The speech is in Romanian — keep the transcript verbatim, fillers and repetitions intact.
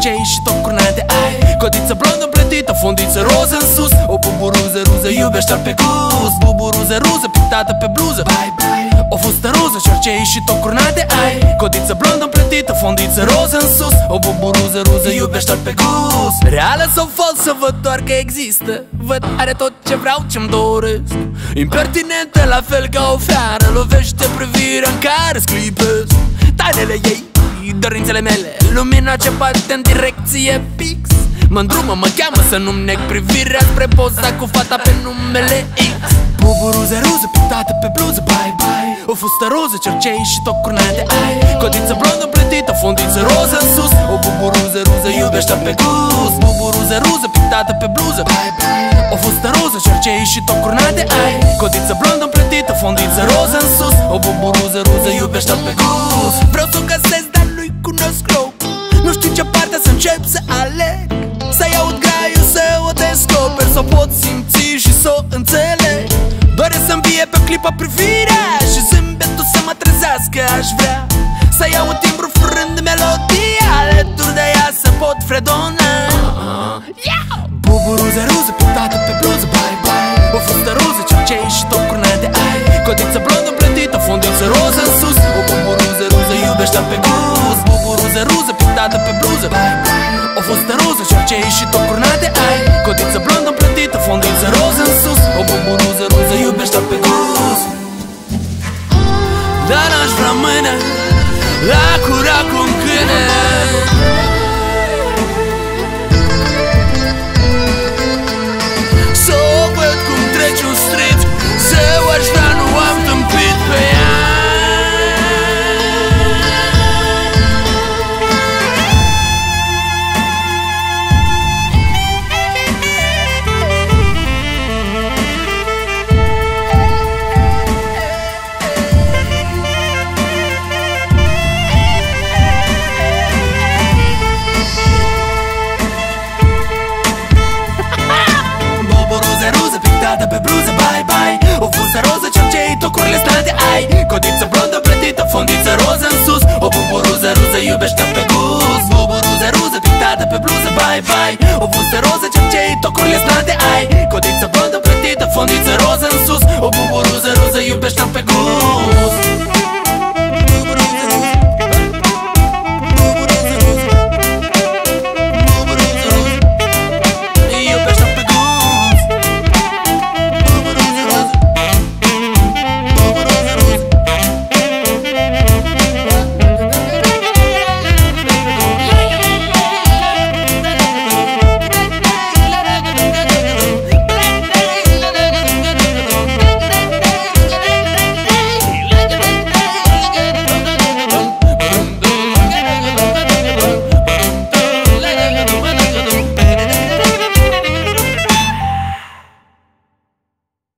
cercei și tot curnate ai. Codiță blondă plătită, fundiță roză în sus. O buburuză ruză iubește-l pe gust. Buburuză ruză pictată pe bluză, bye bye. O fustă roză, cercei și tot curnate ai. Codiță blondă plătită, fundiță roză în sus. O buburuză ruză iubește-l pe gust. Reală sau falsă, văd doar că există. Văd, are tot ce vreau, ce-mi doresc. Impertinentă, la fel ca o fiară. Lovește privirea în care sclipesc. Tainele ei, dorințele mele, lumina ce bate în direcție fix. Mă îndrumă, mă cheamă să nu-mi neg privirea spre poza cu fata pe numele X. Buburuză ruză pictată pe bluză, bye bye. O fustă roză, cercei și tot curnate ai. Codiță blondă plătită, fundiță roză în sus. O buburuză ruză iubește-l pe gust. Buburuză ruză pictată pe bluză, bye bye. O fustă roză, cercei și tot curnate ai. Codiță blondă plătită, fundiță roză în sus. O buburuză ruză iubește-l pe gust. Vreau să o găsesc, dar nu-i cunosc locul. Nu știu ce parte să încep să aleg. Să-i aud graiul, să o descoper, să o pot simți și să o înțeleg. Doar să-mi vie pe clipa privirea și zâmbetul să mă trezească, aș vrea. Să iau un timbru frând melodie, alături de ea să pot fredona. Buburuză ruză pictată pe bluză, bye bye. O fustă roză, cercei și tot curnate ai. Codiță blondă plătită, fundiță roză în sus. O buburuză ruză iubește-l pe gust. Buburuză ruză pictată pe bluză, bye bye. O fustă roză, cercei și tot curnate ai. Codiță blondă plătită, fundiță roză în sus. O buburuză ruză iubește-l pe gust. Dar aș vrea mâine la cura cu un câine. Să o văd cum trece un street, să o aș vrea, nu am tâmpit pe ea. Pe bluză, bye bye. O fustă roză, cercei, tocurile stante ai. Codiță blondă plătită, fundiță roză în sus. O buburuză ruză iubește-l pe gust. Buburuză ruză pictată pe bluză, bye bye. O fustă roză, cercei, tocurile stante ai. Codiță blondă plătită, fundiță roză în sus. O buburuză ruză iubește-l pe gust.